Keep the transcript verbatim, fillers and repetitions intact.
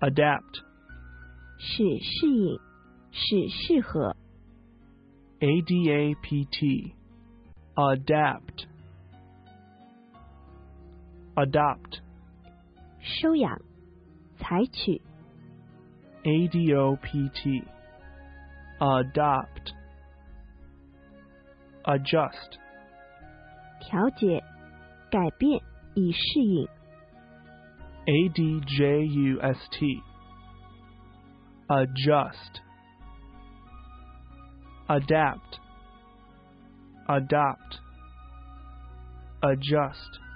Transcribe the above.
adapt, 是适应，是适合。 A D A P T, adapt, adopt, 收养，采取。 A D O P T, adopt, adjust, 调节，改变以适应。 A D J U S T, adjust, adapt, adopt, adjust.